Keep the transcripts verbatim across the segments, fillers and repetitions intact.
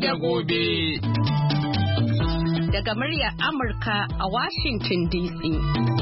da gobe. Daga muryar Amurka a Washington D C.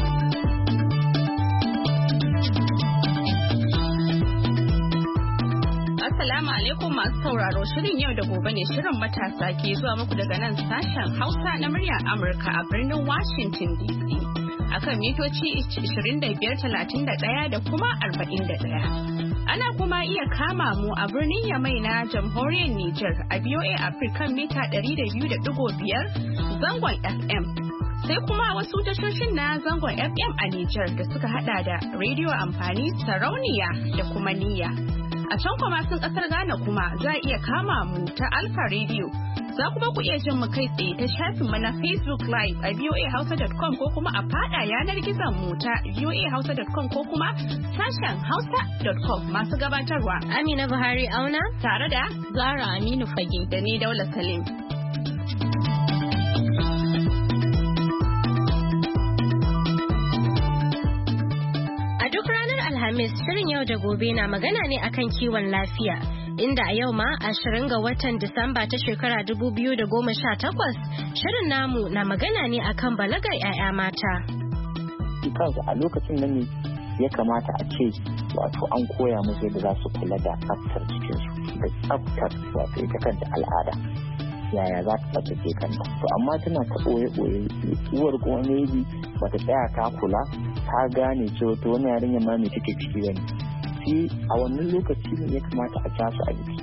Assalamu alaikum masu sauraro, shirin yau da gobe ne shirin matasa ke zuwa muku daga nan sashen Hausa na muryar Amurka a birnin Washington D C. Akan mitoci ishirin da biyar, talatin da ɗaya da kuma arba'in da ɗaya. Ana kuma iya kama mu a birnin Yamai na jamhuriyar Nijar a V O A Africa mita ɗari da biyu da ɗigo biyar zangon F M. Sai kuma wasu tashoshin na zangon F M a Nijar da suka hada da rediyo amfani, sarauniya da kuma niyya. A can kuma sun kasar Ghana kuma za a iya kama mu ta Alpha Radio. Za kuma ku iya jin mu kai tsaye ta shafin mu na Facebook Live a voa hausa dot com ko kuma a fada yanar gizon mu ta voa hausa dot com ko kuma sashen hausa dot com. Masu gabatarwa Amina Buhari Auna tare da Zara Aminu Fage da ni Daula Salim. Alhamis shirin yau da gobe na magana ne akan kiwon lafiya, inda a yau ma ashirin ga watan Disamba ta shekara dubu biyu da goma sha takwas shirin namu na magana ne akan balagar 'ya'ya mata. Kansu a lokacin nan ne ya kamata a ce wato an koya musu yadda za su kula da tsaftar cikinsu da tsaftar wato ita kanta al'ada. Yaya za ta tsaftace kanta, to amma tana ta ɓoye-ɓoye uwar kuma maybe ba ta tsaya ta kula ta gane cewa to wani yarinya ma mai take ciki bane, shi a wannan lokaci ne ya kamata a ja su a jiki.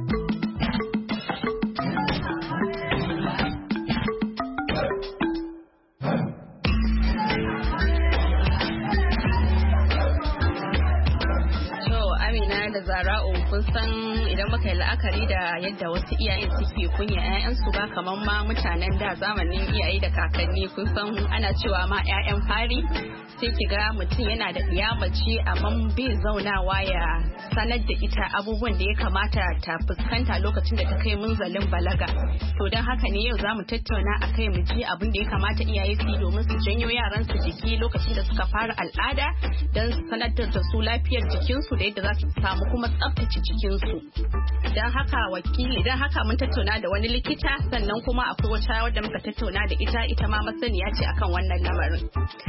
Zara'u, kun san idan muka yi la'akari da yadda wasu iyayen suke kunya 'ya'yansu ba kamar ma mutanen da zamanin iyaye da kakanni, kun san ana cewa ma 'ya'yan fari sai ki ga mutum yana da ɗiya mace amma bai zaunawa ya sanar da ita abubuwan da ya kamata ta fuskanta lokacin da ta kai munzalin balaga. To don haka ne yau za mu tattauna a kai mu ji abin da ya kamata iyaye su yi domin su janyo yaran su jiki lokacin da suka fara al'ada don su sanar da su lafiyar jikinsu da yadda za su samu kuma tsaftace jikinsu. Don haka wakili don haka mun tattauna da wani likita, sannan kuma akwai wata wadda muka tattauna da ita ita ma masaniya ce akan wannan lamarin.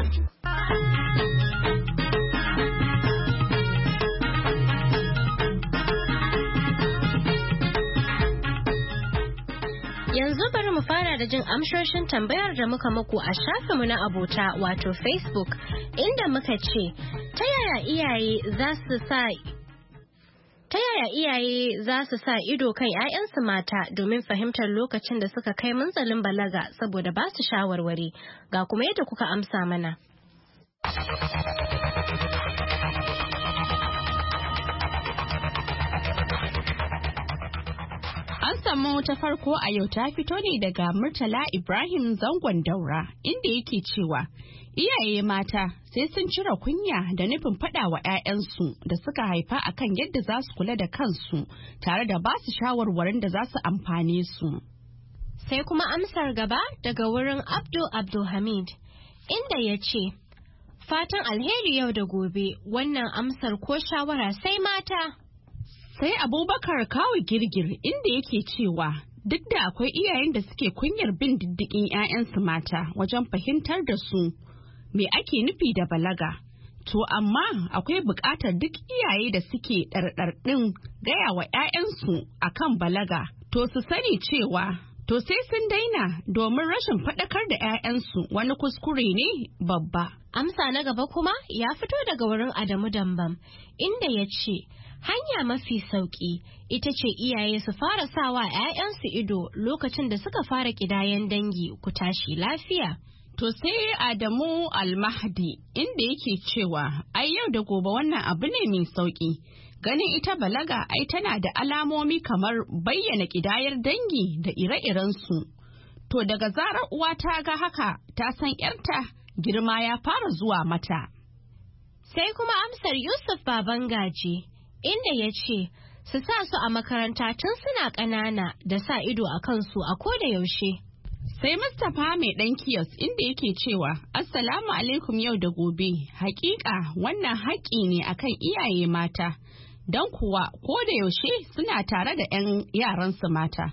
Yanzu bari mu fara da jin amshoshin tambayar da muka muku a shafinmu na abota wato Facebook, inda muka ce ta yaya iyaye za su sa Ta yaya iyaye za su sa ido kan 'ya'yansu mata domin fahimtar lokacin da suka kai munzalin balaga saboda ba su shawarwari? Ga kuma yadda kuka amsa mana. An samu ta farko a yau ta fito ne daga Murtala Ibrahim Zangon Daura, inda yake cewa iyaye mata sai sun cire kunya da nufin faɗa wa 'ya'yansu da suka haifa akan yadda za su kula da kansu tare da ba su shawarwarin da za su amfane su. Sai kuma amsar gaba daga wurin Abdul Abdulhamid, inda ya ce, fatan alheri yau da gobe, wannan amsar ko shawara sai mata. Sai Abubakar Kawu Girgir, inda yake cewa duk da akwai iyayen da suke kunyar bin diddigin 'ya'yansu mata wajen fahimtar da su me ake nufi da balaga, to amma akwai buƙatar duk iyaye da suke ɗarɗarɗin gaya wa 'ya'yansu akan balaga to su sani cewa to sai sun daina, domin rashin faɗakar da 'ya'yansu wani kuskure ne babba. Amsa na gaba kuma ya fito daga wurin Adamu Dambam, inda ya ce hanya mafi sauƙi ita ce iyaye su fara sawa 'ya'yansu ido lokacin da suka fara ƙidayen dangi ku tashi lafiya. To sai Adamu Almahdi, inda yake cewa ai yau da gobe wannan abu ne mai sauƙi. Ganin ita balaga ai tana da alamomi kamar bayyana ƙidayar dangi da ire-irensu. To daga zarar uwa ta ga haka ta san 'yarta girma ya fara zuwa mata. Sai kuma amsar Yusuf Babangaji, inda ya ce su sa su a makaranta tun suna ƙanana da sa ido a kansu a koda yaushe. Sai Mustapha mai ɗan kiyos, inda yake cewa Assalamu alaikum yau da gobe, hakika wannan haƙƙi ne akan iyaye mata, don kuwa ko da yaushe suna tare da 'yan yaransu mata.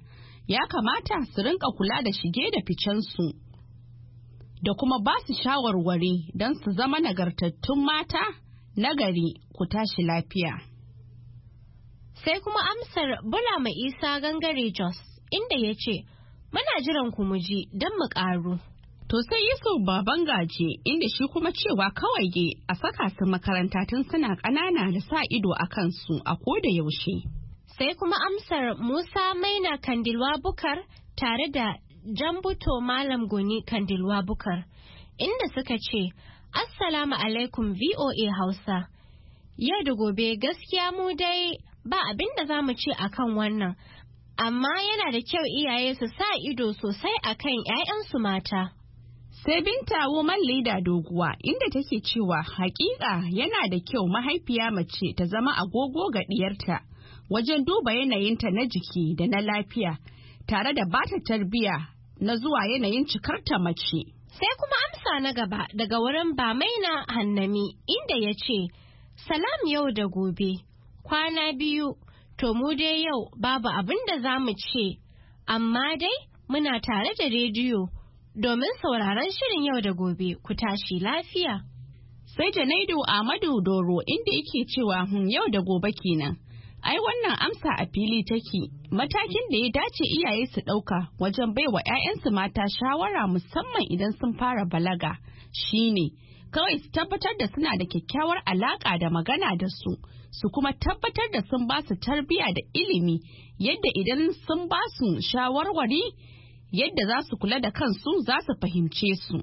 ya kamata su rinka kula da shige da ficensu da kuma ba su shawarwari don su zama nagartattun mata nagari. Ku tashi lafiya. Sai kuma amsar Bula Mai Isa Gangare Jos inda ya ce, muna jiran ku mu ji don mu ƙaru. To sai Yusuf Baban Gaje inda shi kuma cewa kawai ge a saka su makaranta tun suna ƙanana da sa ido a kansu a koda yaushe. Sai kuma amsar Musa Maina Kandilwa Bukar tare da Jambuto Malam Goni Kandilwa Bukar inda suka ce, Assalamu alaikum V O A Hausa. Yau da gobe gaskiya mu dai ba abin da za mu ce akan wannan, amma yana da kyau iyaye su sa ido sosai akan 'ya'yansu mata. Sai Binta Woman Leader Doguwa inda take cewa hakika yana da kyau mahaifiya mace ta zama agogo ga diyarta wajen duba yanayinta na jiki da na lafiya tare da bata tarbiya na zuwa yanayin cikarta mace. Sai kuma amsa na gaba daga wurin Bamaina Hannami inda ya ce, Salam yau da gobe, kwana biyu, to mu dai yau babu abin da za mu ce, amma dai muna tare da rediyo domin sauraron shirin yau da gobe. Ku tashi lafiya. Sai Janaidu Ahmadu Doro inda yake cewa hun yau da gobe kenan. Ai wannan amsa a fili take, matakin da ya dace iyaye su ɗauka wajen baiwa 'ya'yansu mata shawara musamman idan sun fara balaga shine kawai su tabbatar da suna da kyakkyawar alaƙa da magana da su, su kuma tabbatar da sun ba su tarbiyya da ilimi yadda idan sun ba su shawarwari yadda za su kula da kansu za su fahimce su.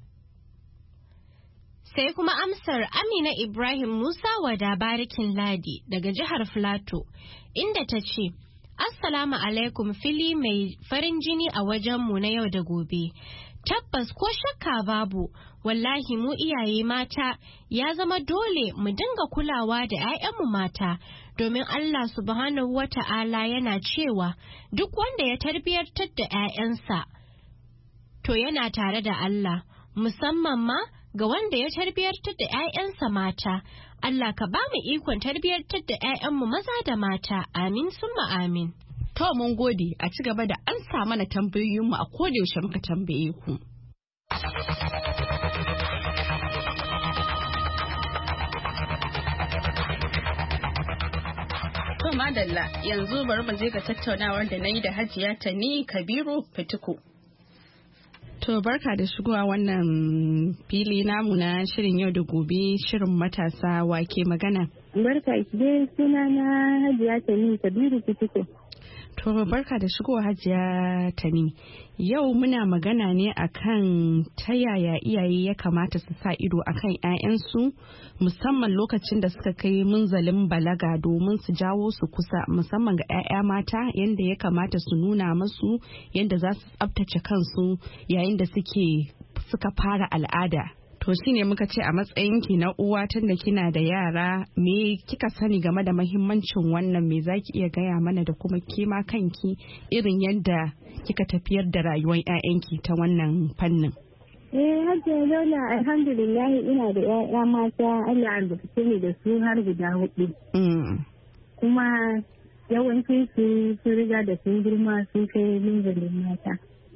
Sai kuma amsar Amina Ibrahim Musa Wada Barikin Ladi daga jihar Filato inda ta ce, Assalamu alaikum fili mai farin jini a wajenmu na yau da gobe. Tabbas ko shakka babu, wallahi mu iyaye mata ya zama dole mu dinga kulawa da 'ya'yanmu mata domin Allah subhanahu wa ta'ala yana cewa duk wanda ya tarbiyartar da 'ya'yansa to yana tare da Allah, musamman ma ga wanda ya tarbiyartar da 'ya'yansa mata. Allah ka ba mu ikon tarbiyartar da 'ya'yanmu maza da mata. Amin summa amin. To mun gode, a ci gaba da an sa mana tambayoyinmu a kodayaushe muka tambaye ku. To madalla, yanzu bari mu je ga tattaunawar da na yi da Hajiya Tani Kabiru Fitiku. To barka da shigowa wannan fili namu na shirin yau da gobe, shirin matasa wake magana. Barka dai, suna na Hajiya Tani Kabiru Fitiku. To barka da shigowa Hajiya Tani. Yau muna magana ne akan ta yaya iyaye ya kamata su sa ido akan 'ya'yansu musamman lokacin da suka kai munzalin balaga domin su jawo su kusa, musamman ga 'ya'ya mata, yadda ya kamata su nuna masu yadda za su tsabtace kansu yayin da suke suka fara al'ada. To shine muka ce a matsayinki na uwa tunda kina da yara, me kika sani game da mahimmancin wannan, me zaki iya gaya mana da kuma kima kanki irin yadda kika tafiyar da rayuwar 'ya'yanki ta wannan fannin? Eh Hajiya Lola, alhamdulillah ina da 'ya'ya mata, Allah albarkace ni da su har guda hudu. Kuma yawancin su sun riga da sun girma sun kai minzalin mata.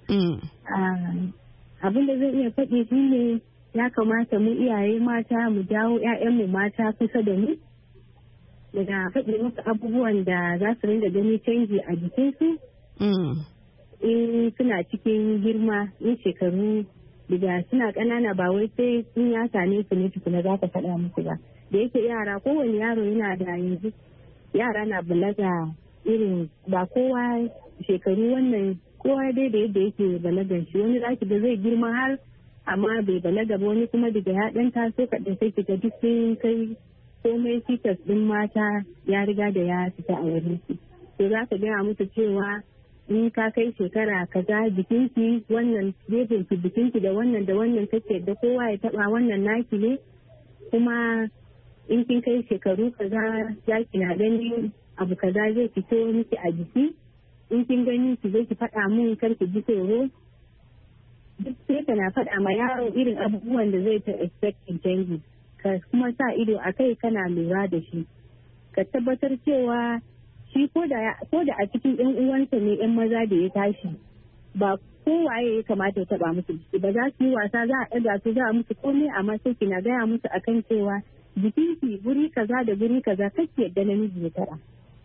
Abin da zai iya faɗi shi ne ya kamata mu iyaye mata mu jawo 'ya'yanmu mata kusa da mu daga faɗi musu abubuwan da za su rinda gani canji a jikinsu in suna cikin girma, in shekaru daga suna ƙanana ba wai sai sun ya same su ne tukuna za ka faɗa musu ba. Da yake yara, kowane yaro yana da yanzu yara na balaga irin ba kowa shekaru wannan kowa dai da yadda yake balagan shi, wani zaki da zai girma har amma bai balaga ba, wani kuma daga ya dan taso kaɗan sai kiga duk sun kai komai cikas ɗin mata ya riga da ya fita a wurin su. To za ka gaya musu cewa in ka kai shekara kaza jikinki wannan gefen ki jikinki da wannan da wannan kake da kowa ya taba wannan naki ne, kuma in kin kai shekaru kaza za ki na gani abu kaza zai fito miki a jiki, in kin gani ki zai ki faɗa mun kar ki ji tsoro. Duk sai kana faɗa ma yaro irin abubuwan da zai ta expecting canji, ka kuma sa ido a kai kana lura da shi, ka tabbatar cewa shi ko da a cikin yan uwansa ne yan maza da ya tashi ba kowaye ya kamata ya taba musu jiki ba, za su yi wasa za a ɗaga su za a musu komai, amma sai kina gaya musu akan cewa jikinki guri kaza da guri kaza kake yadda namiji ya taba.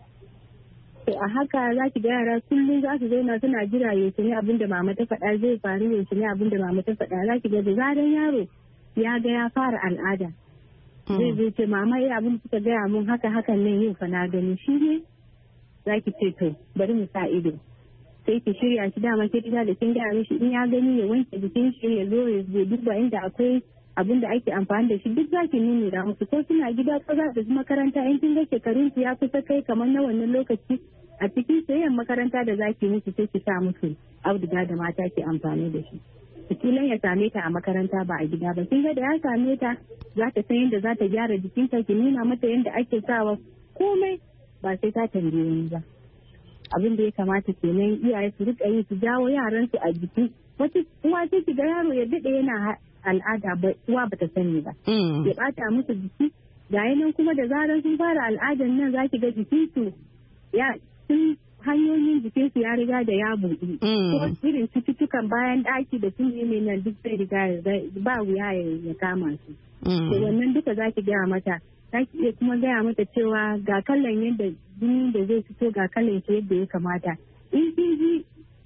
To a haka za ki ga yara kullum za su zauna suna jira yaushe ne abin da mama ta faɗa zai faru, yaushe ne abin da mama ta faɗa. Za ki ga da zaran yaro ya ga ya fara al'ada zai zai ce mama ya abin da suka gaya mun haka hakan nan yau fa na gani, shi ne za ki ce to bari mu sa ido, sai ki shirya shi dama ke gida da kin gaya mishi in ya gani ya wanke jikin shi ya zo ya duba inda akwai abin da ake amfani da shi, duk za ki nuni da musu ko suna gida ko za su makaranta in kin ga shekarun su ya kusa kai kamar na wannan lokaci a cikin sayan makaranta da zaki musu sai ki sa musu auduga da mata ke amfani da shi. Kilan ya same ta a makaranta ba a gida ba, kin ga da ya same ta za ta san yadda za ta gyara jikinta, ki nuna mata yadda ake sawa komai ba sai ta tambaye ba. Abin da ya kamata kenan iyaye su rika yi su jawo yaran su a jiki. Wata uwa sai ki ga yaro ya dade yana al'ada ba uwa bata sani ba. Ya bata musu jiki. Ga nan kuma da zaran sun fara al'adan nan za ki ga jikinsu ya sun hanyoyin jikinsu ya riga da ya buɗe. Ko irin cututtukan bayan ɗaki da sun yi mai nan duk zai riga ba wuya ya kama su. Da wannan duka za ki gaya mata. Za ki iya kuma gaya mata cewa ga kallon yadda jini da zai fito ga kallon shi yadda ya kamata. In kin ji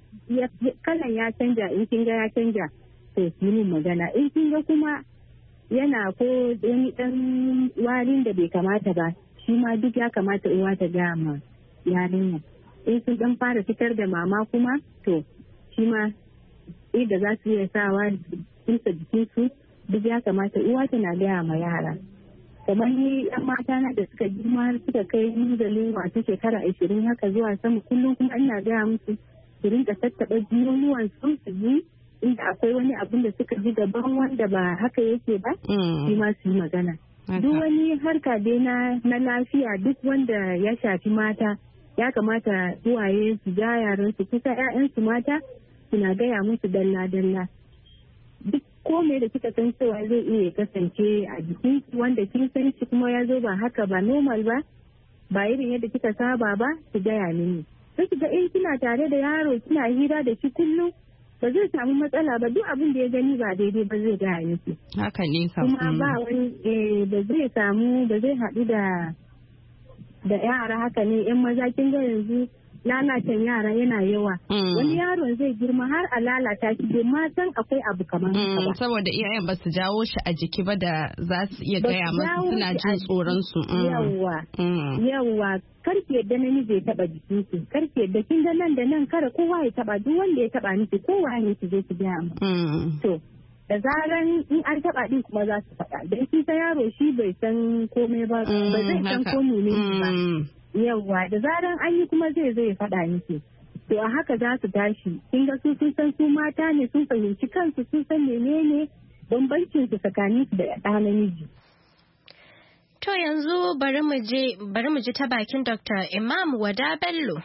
kallon ya canja in kin ga ya canja to ki yi magana. In kin ga kuma yana ko wani ɗan warin da bai kamata ba shi ma duk ya kamata uwa ta gaya ma yarinya. In sun dan fara fitar da mama kuma to shi ma inda za su iya sawa kinsa jikinsu duk ya kamata uwa tana gaya ma yara. Kamar ni yan mata na da suka girma har suka kai munzalin wasu shekara ashirin haka zuwa sama kullum kuma ina gaya musu su rinka tattaɓa jiyonuwan su su ji inda akwai wani abin da suka ji daban wanda ba haka yake ba shi ma su yi magana. Duk wani harka dai na lafiya duk wanda ya shafi mata ya kamata uwaye su ja yaran su kusa ƴaƴansu mata suna gaya musu dalla-dalla. Duk komai da kika san cewa zai iya kasance a jikin wanda kin san shi kuma ya zo ba haka ba normal ba ba irin yadda kika saba ba ki gaya mini. Sai ki ga in kina tare da yaro kina hira da shi kullum ba zai samu matsala ba, duk abin da ya gani ba daidai ba zai gaya miki. Haka ne kam. Kuma ba wani ba zai samu ba zai haɗu da da yara haka ne yan maza kin ga yanzu lalacen yara yana yawa. Wani yaron zai girma har a lalata shi bai ma san akwai abu kamar haka ba. Saboda iyayen ba su jawo shi a jiki ba da za su iya gaya masu suna jin tsoron su. Yawwa. Yawwa karki yadda namiji ya taba jikinki, karki yadda kin ga nan da nan kara kowa ya taba, duk wanda ya taba miki kowa ne ki je ki gaya mu. To da zaran in an taba din kuma za su faɗa dan shi ta yaro shi bai san komai ba ba zai san ko ne ba. Yawwa da zaran an yi kuma zai zai faɗa miki. To a haka za su tashi kin ga su sun san su mata ne sun fahimci kansu sun san menene bambancin su tsakanin su da ɗa namiji. To yanzu bari mu je bari mu ji ta bakin Doctor Imam Wada Bello.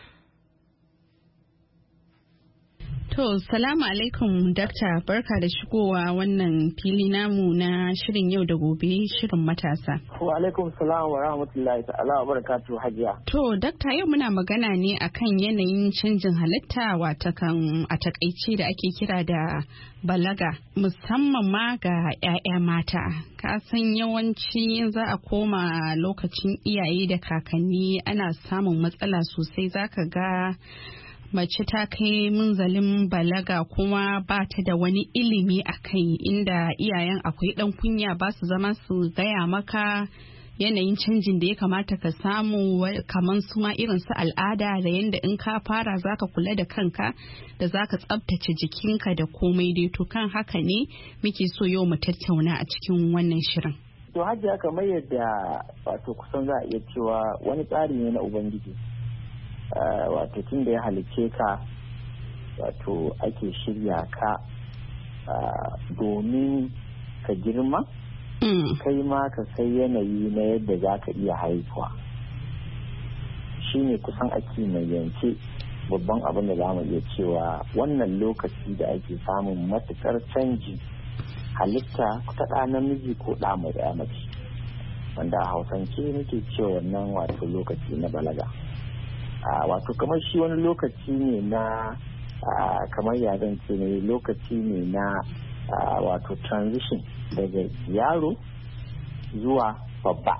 To, salamu alaikum dakta, barka da shigowa wannan fili namu na shirin yau da gobe shirin matasa. Wa alaikum salam wa rahmatullahi ta'ala wa barakatuhu hajiya. To, dakta yau muna magana ne akan yanayin canjin halitta watakan a takaice da ake kira da balaga musamman ma ga 'ya'ya mata. Ka san yawanci za a koma lokacin iyaye da kakanni ana samun matsala sosai zaka ga mace ta kai munzalin balaga kuma ba ta da wani ilimi a kai inda iyayen akwai dan kunya ba su zama su gaya maka yanayin canjin da ya kamata ka samu kamar su ma irin su al'ada da yanda in ka fara zaka kula da kanka da zaka tsabtace jikinka da komai dai to kan haka ne muke so yau mu tattauna a cikin wannan shirin. To hajiya kamar yadda wato kusan za a iya cewa wani tsari ne na Ubangiji. Uh, wato tun da ya halicce ka wato ake shirya ka uh, domin ka girma mm. kai ma ka sai yanayi na yadda za ka iya haifuwa shi ne kusan ake mai yance babban abin da za mu iya cewa wannan lokaci da ake samun matukar canji halitta ta ɗa namiji ko ɗa mai ɗaya mace wanda a hausance muke cewa wannan wato lokaci na balaga. wato kamar shi wani lokaci ne na kamar ya zan ce ne lokaci ne na wato transition daga yaro zuwa babba.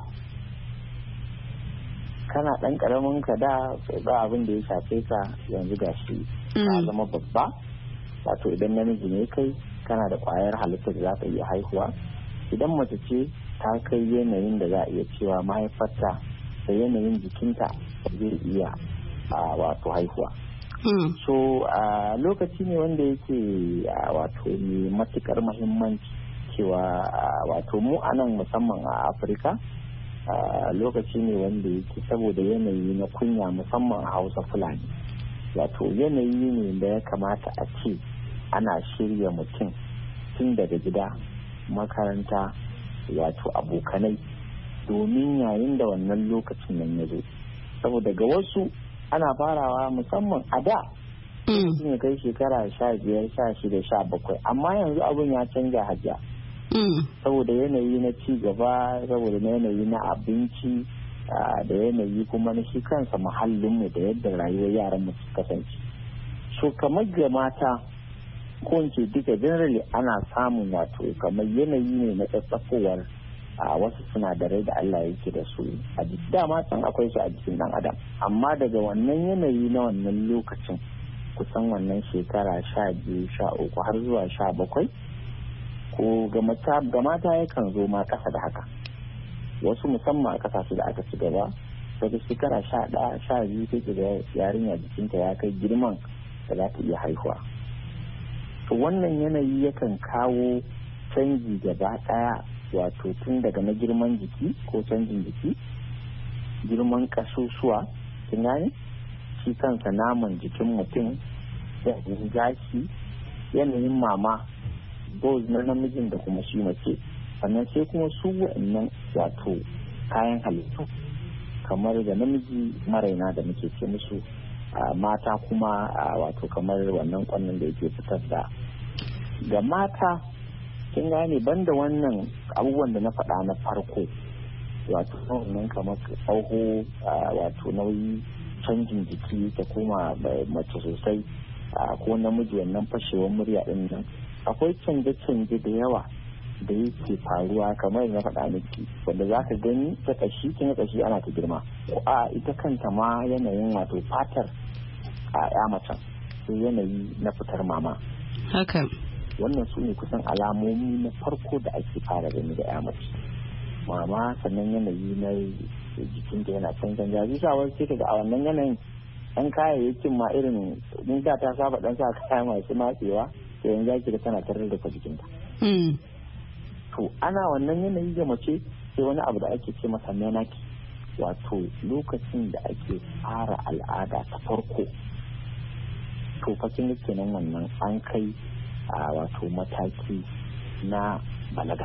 Kana ɗan ƙaramin ka da ba abin da ya shafe ka, yanzu ga shi ka zama babba. Wato idan namiji ne kai kana da ƙwayar halittar da za ka iya haihuwa. Idan mace ce ta kai yanayin da za a iya cewa mahaifarta da yanayin jikinta zai iya wato haihuwa. So lokaci ne wanda yake wato mai matuƙar muhimmanci cewa wato mu a nan musamman a Afirka lokaci ne wanda yake saboda yanayi na kunya musamman a Hausa Fulani. Wato yanayi ne da ya kamata a ce ana shirya mutum tun daga gida, makaranta, wato abokanai, domin yayin da wannan lokacin nan ya zo. Saboda ga wasu ana farawa musamman a da sun ya kai shekara sha biyar sha shida sha bakwai, amma yanzu abin ya canja hajiya. Saboda yanayi na ci gaba, saboda yanayi na abinci da yanayi kuma na shi kansa muhallinmu da yadda rayuwar yaran mu su kasance. So kamar ga mata ko in ce duka generally ana samun wato kamar yanayi ne na tsatsafowar a wasu sinadarai da Allah yake da su a jiki. Dama can akwai su a jikin dan adam, amma daga wannan yanayi na wannan lokacin kusan wannan shekara sha biyu sha uku har zuwa sha bakwai ko ga mata yakan zo ma kasa da haka. Wasu musamman a kasashe da aka ci gaba daga shekara sha ɗaya sha biyu sai ga yarinya jikinta ya kai girman da za ta iya haihuwa. To wannan yanayi yakan kawo canji gaba ɗaya, wato tun daga na girman jiki ko canjin jiki, girman kasusuwa, kin gane shi kansa naman jikin mutum, yanayin gashi, yanayin mama both na namijin da kuma shi mace. Sannan sai kuma su wa'annan wato kayan halittu kamar da namiji maraina da muke ce musu, mata kuma wato kamar wannan kwannan da yake fitar da. Ga mata kin gane banda wannan abubuwan da na faɗa na farko, wato wannan kamar tsaho, wato nauyi, canjin jiki ta kuma mace sosai, ko namiji wannan fashewar murya din nan, akwai canje-canje da yawa da yake faruwa kamar na faɗa miki, wanda za ka gani ta kashi kin kashi ana ta girma, ko a ita kanta ma yanayin wato fatar a ya macen, sai yanayi na fitar mama. Haka. Wannan su ne kusan alamomi na farko da ake fara gani da ya mace. Mama, sannan yanayi na jikinta yana cancan jaji shawar sai daga a wannan yanayin ɗan kayayyakin ma irin mun da ta saba ɗan sa kaya masu matsewa, sai yanzu zaki da tana tarar da jikinta. To ana wannan yanayi ga mace sai wani abu da ake ce masa menaki, wato lokacin da ake fara al'ada ta farko. To fakin kenan wannan an kai a wato mataki na balaga.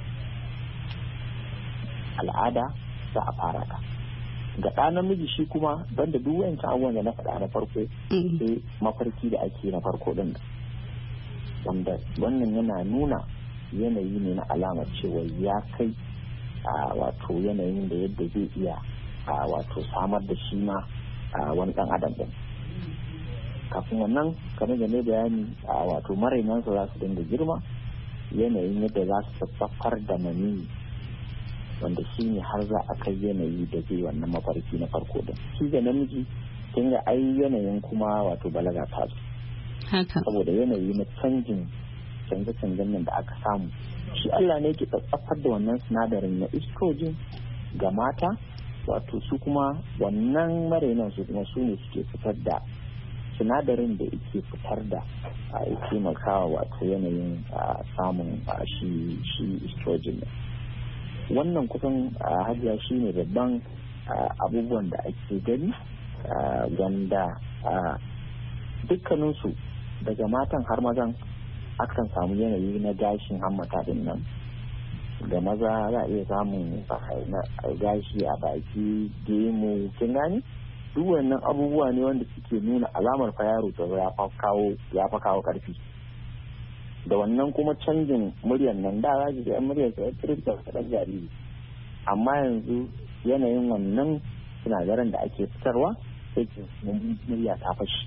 Al'ada za a fara ta. Ga ɗa namiji shi kuma banda duk wancan abubuwan da na faɗa na farko, sai mafarki da ake na farko ɗin, wanda wannan yana nuna yanayi ne na alamar cewa ya kai a wato yanayin da yadda zai iya a wato samar da shi ma a wani ɗan adam ɗin. Kafin wannan kamar da ne bayani a wato marainansa za su dinga girma, yanayin yadda za su tsaffar da maniyi, wanda shi ne har za a kai yanayi da zai wannan mafarki na farko din. Shi da namiji kin ga ai yanayin kuma wato balaga ta zo, saboda yanayi na canjin canje-canjen nan da aka samu, shi Allah ne ke tsaffar da wannan sinadarin na estrogen ga mata, wato su kuma wannan marainan su kuma su ne suke fitar da sinadarin da yake fitar da ya taimakawa wato yanayin samun shi shi estrogen. Wannan kusan hajiya shi ne babban abubuwan da ake gani, wanda dukkaninsu daga matan har mazan akan samu yanayi na gashin hammata din nan. Da maza za a iya samun gashi a baki, gemu, kin gani duk wannan abubuwa ne wanda suke nuna alamar fa yaro ta ya fa kawo ya fa kawo karfi. Da wannan kuma canjin muryar nan, da za ki ga muryar sa tsirta da jariri, amma yanzu yanayin wannan sinadaran da ake fitarwa sai ki murya ta fashi.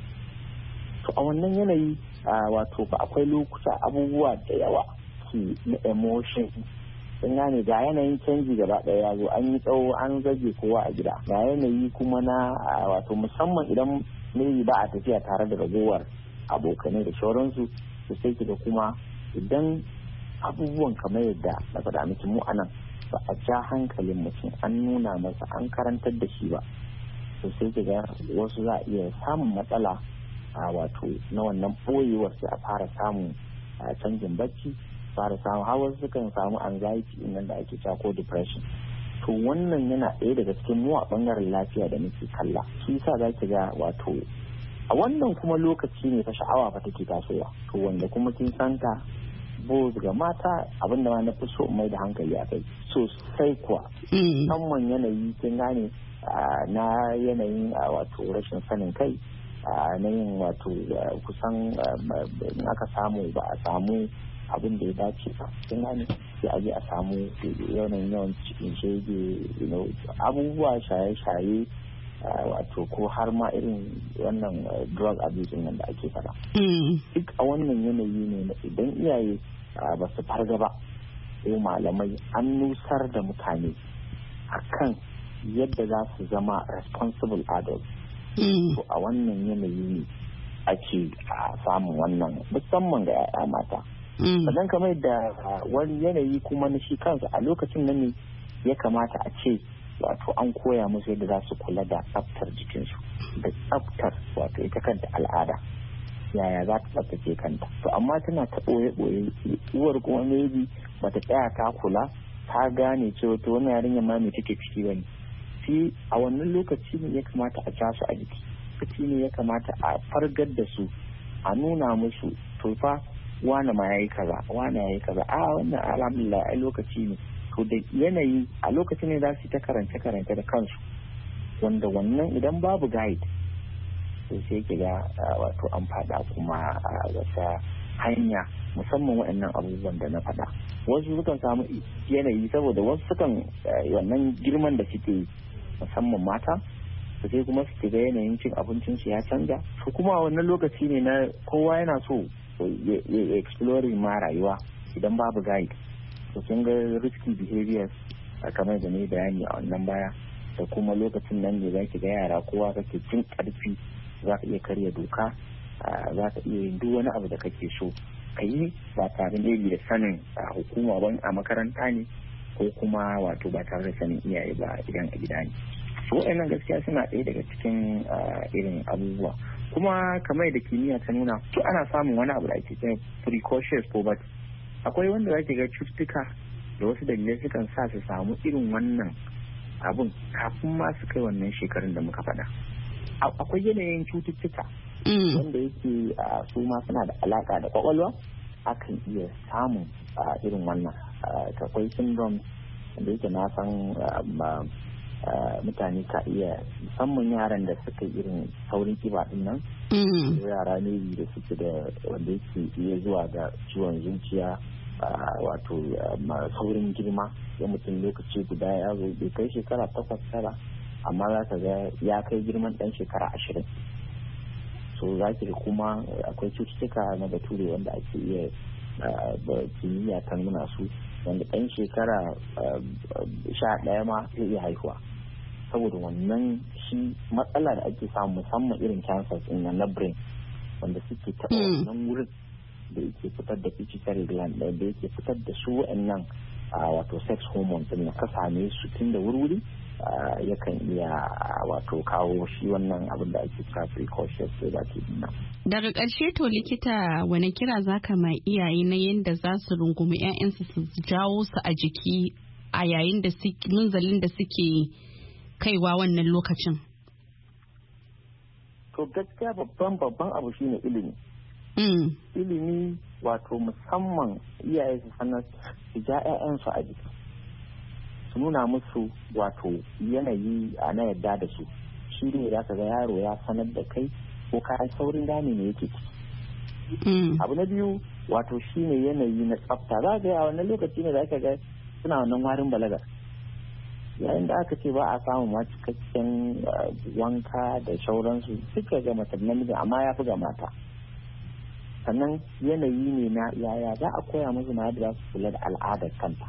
To a wannan yanayi wato ba akwai lokuta abubuwa da yawa ke na emotion sun gane ga yanayin canji gaba ɗaya ya zo an yi tsawo an zage kowa a gida ga yanayi kuma na wato musamman idan maybe ba a tafiya tare da ragowar abokanai da sauransu to sai kiga kuma idan abubuwan kamar yadda na faɗa miki mu anan ba a ja hankalin mutum an nuna masa an karantar da shi ba to sai kiga wasu za a iya samun matsala a wato na wannan ɓoyewar sai a fara samun canjin bacci fara samun hawa sukan samu anxiety nan da ake cewa ko depression. To wannan yana ɗaya daga cikin mu a bangaren lafiya da muke kalla shi yasa za ki ga wato a wannan kuma lokaci ne ta sha'awa fa take tasowa to wanda kuma kin santa both ga mata abinda ma na fi so mai da hankali a kai sosai kuwa musamman yanayi kin gane na yanayin wato rashin sanin kai na yin wato kusan aka samu ba a samu abin da ya dace ba kin gane sai a je a samu yanayin yawan cikin shege abubuwa shaye-shaye wato ko har ma irin wannan drug abuse nan da ake fara duk a wannan yanayi ne na idan iyaye ba su farga ba ko malamai an nusar da mutane akan yadda za su zama responsible adults to a wannan yanayi ne ake samun wannan musamman ga 'ya'ya mata sannan kamar da wani yanayi kuma na shi kansa a lokacin nan ne ya kamata a ce wato an koya musu yadda za su kula da tsaftar jikinsu da tsaftar wato ita kanta al'ada yaya za ta tsaftace kanta to amma tana ta ɓoye-ɓoye uwar kuma maybe bata tsaya ta kula ta gane cewa to wani yarinya ma me take ciki bane shi a wannan lokaci ne ya kamata a ja su a jiki lokaci ne ya kamata a fargar da su a nuna musu to fa wane ma yayi kaza wane yayi kaza a wannan alhamdulillah ai lokaci ne to da yanayi a lokacin ne za su ta karance karance da kansu wanda wannan idan babu guide to sai ki ga wato an fada kuma a wata hanya musamman waɗannan abubuwan da na faɗa wasu sukan samu yanayi saboda wasu sukan wannan girman da suke musamman mata su sai kuma su ga yanayin cin abincin su ya canja to kuma a wannan lokaci ne na kowa yana so ya exploring ma rayuwa idan babu guide to kin ga risky behaviors kamar da ne bayani a wannan baya da kuma lokacin nan ne zaki ga yara kowa kake cin karfi za ka iya karya doka za ka iya yin duk wani abu da kake so ka yi ba tare da sanin hukuma ba a makaranta ne ko kuma wato ba tare da sanin iyaye ba idan a gida ne so wa'annan gaskiya suna ɗaya daga cikin irin abubuwa kuma kamar da kimiyya ta nuna to ana samun wani abu da ake cewa precocious poverty akwai wanda za ki ga cututtuka da wasu dalilai sukan sa su samu irin wannan abun kafin ma su kai wannan shekarun da muka faɗa akwai yanayin cututtuka wanda yake su ma suna da alaka da kwakwalwa akan iya samun irin wannan akwai syndrome da yake na san mutane ka iya musamman yaran da suka irin saurin kiba din nan yara ne da suke da wanda yake iya zuwa da ciwon zuciya wato saurin girma ya mutum lokaci guda ya zo bai kai shekara takwas tara amma za ka ga ya kai girman dan shekara ashirin so za ki kuma akwai cututtuka na bature wanda ake iya kimiyya ta nuna su wanda ɗan shekara sha ɗaya ma zai iya haihuwa saboda wannan shi matsala da ake samu musamman irin cancer ɗin na brain wanda suke taɓa wannan wurin da yake fitar da pituitary gland da yake fitar da su wa'annan wato sex hormones ɗin ka same su tun da wurwuri yakan iya wato kawo shi wannan abin da ake kira precocious puberty din. Daga ƙarshe to likita wani kira zaka ma iyaye na yadda za su rungumi 'ya'yansu su jawo su a jiki a yayin da munzalin da suke kaiwa wannan lokacin? To gaskiya babban babban abu shine ilimi. Ilimi wato musamman iyaye su sanar su ja 'ya'yansu a jiki. su nuna musu wato yanayi a na yadda da su shi ne za ka ga yaro ya sanar da kai ko ka saurin gane ne yake ciki. Abu na biyu wato shi ne yanayi na tsafta za ga a wannan lokaci ne za ka ga suna wannan warin balaga yayin da aka ce ba a samu ma cikakken wanka da sauransu suka ga mata namiji amma ya fi ga mata. Sannan yanayi ne na yaya za a koya musu ma yadda za su kula da al'adar kanta.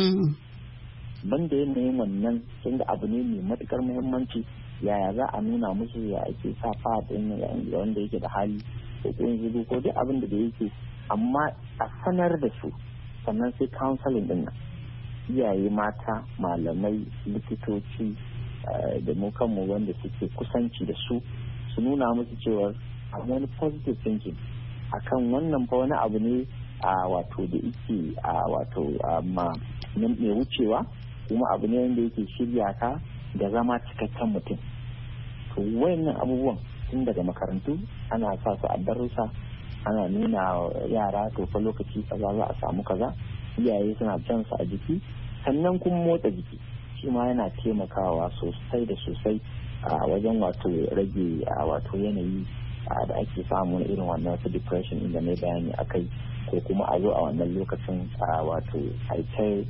Banda yanayin wannan tunda abu ne mai matukar muhimmanci, yaya za a nuna musu ya ake sa fadin wanda yake da hali ko kunzugu ko duk abin da da yake, amma a sanar da su. Sannan sai counseling din nan, iyaye mata, malamai, likitoci da mu kanmu wanda suke kusanci da su su nuna musu cewa a wani positive thinking akan wannan fa wani abu ne a wato da yake a wato ma mai wucewa, kuma abu ne wanda yake shirya ka da zama cikakken mutum. To wayannan abubuwan tun daga makarantu ana sa su a darussa, ana nuna yara to fa lokaci kaza za a samu kaza, iyaye suna jan su a jiki. Sannan kuma motsa jiki shi ma yana taimakawa sosai da sosai a wajen wato rage wato yanayi da ake samu na irin wannan su depression inda na bayani akai, ko kuma a zo a wannan lokacin wato haitai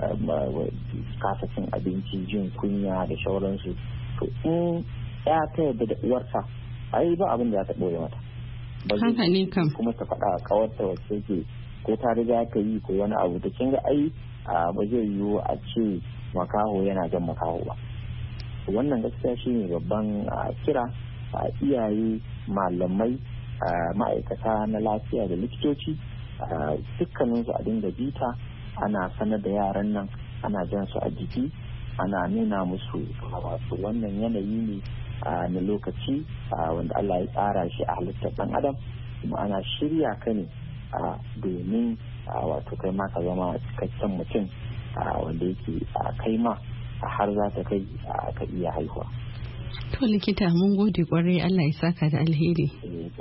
kasa cin abinci, jin kunya da sauransu. To in ya ta yadda da uwarsa ai ba abin da za ta ɓoye mata, haka ne kam, kuma ta faɗa a kawarta wacce ke ko ta riga ta yi ko wani abu da kin ga ai ba zai yiwu a ce makaho yana jan makaho ba. Wannan gaskiya shine babban kira a iyaye, malamai, ma'aikata na lafiya da likitoci, dukkaninsu a dinga bita, ana sanar da yaran nan, ana jan su a jiki, ana nuna musu wato wannan yanayi ne na lokaci wanda Allah ya tsara shi a halittar ɗan adam, kuma ana shirya ka ne domin wato kai ma ka zama cikakken mutum wanda yake kai ma har za ta kai ka iya haihuwa. To likita mun gode kwarai, Allah ya saka da alheri.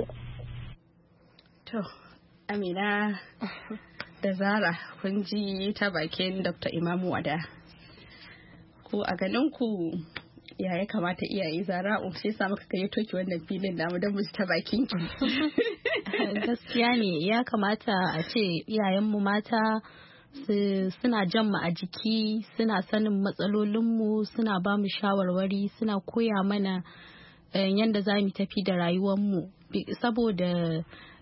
To Amina da Zara kun ji ta bakin Doctor Imamu Wada. Ko a ganin ku ya ya kamata iyaye Zara'u sai sa muka kai toki wannan filin namu don mu ta bakin ki. Gaskiya ne, ya kamata a ce iyayenmu mata suna jan mu a jiki, suna sanin matsalolinmu, suna ba mu shawarwari, suna koya mana yadda za mu tafi da rayuwarmu, saboda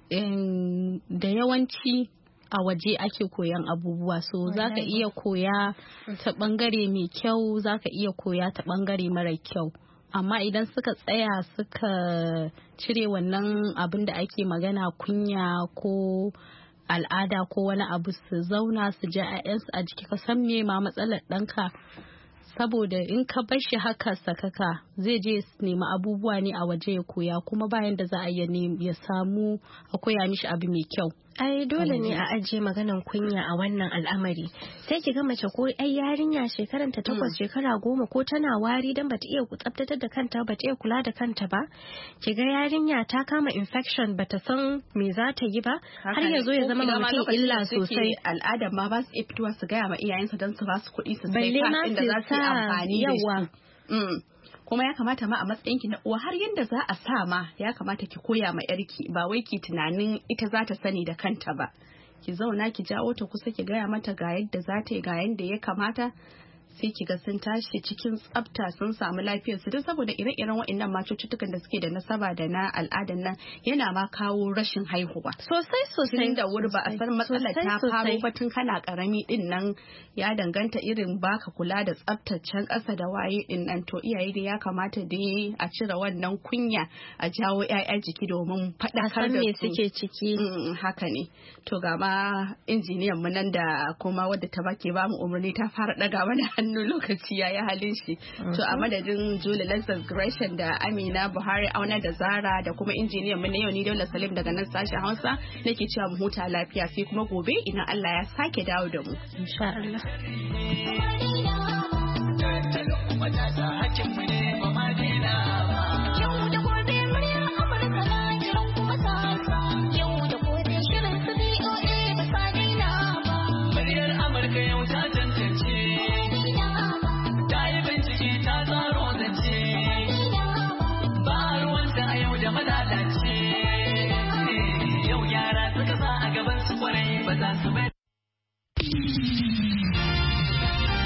da yawanci a waje ake koyan abubuwa, so za ka iya koya ta bangare mai kyau, za ka iya koya ta bangare mara kyau. Amma idan suka tsaya suka cire wannan abin da ake magana kunya ko al'ada ko wani abu, su zauna su ji ƴaƴansu a jiki, ka san me ma matsalar ɗanka, saboda in ka bar shi haka sakaka zai je nemi abubuwa ne a waje ya koya, kuma bayan da za a ya samu a koya mishi abu mai kyau. Ai dole ne a ajiye maganan kunya a wannan al'amari. Sai ki ga mace ko ai yarinya shekaran ta takwas shekara goma ko tana wari dan bata iya tsaftatar da kanta, bata iya kula da kanta ba. Ki ga yarinya ta kama infection bata san me za ta yi ba, har ya zo ya zama mutum illa sosai. Al'adar ma ba su iya fitowa su gaya ma iyayensu don su ba su kuɗi su sai inda za su yi amfani da shi. Kuma ya kamata ma a matsayinki na uwa har yadda za a sa ma ya kamata ki koya ma yarki, ba wai ki tunanin ita za ta sani da kanta ba. Ki zauna ki jawo ta kusa, ki gaya mata ga yadda za ta yi, ga yadda ya kamata, sai ki ga sun tashi cikin tsafta, sun samu lafiyar su. Duk saboda ire-iren waɗannan ma cututtukan da suke da nasaba da na al'adan nan yana ma kawo rashin haihuwa sosai sosai. Tun da wuri ba a san matsalar ta faro ba tun kana karami din nan, ya danganta irin baka kula da tsaftacen ƙasa da waye din nan. To iyaye da ya kamata dai a cire wannan kunya, a jawo ƴaƴa jiki domin faɗakar da su suke ciki. Haka ne. To ga ma injiniyan mu nan da kuma wadda ta bake ba mu umarni ta fara daga mana hannu, lokaci ya yi halin shi. To a madadin Julie Lazarus Gresham da Amina Buhari Auna da Zara da kuma injiniyan mu na yau ni Daula Salim daga nan sashen Hausa nake cewa mu huta lafiya, sai kuma gobe idan Allah ya sake dawo da mu. Insha Allah.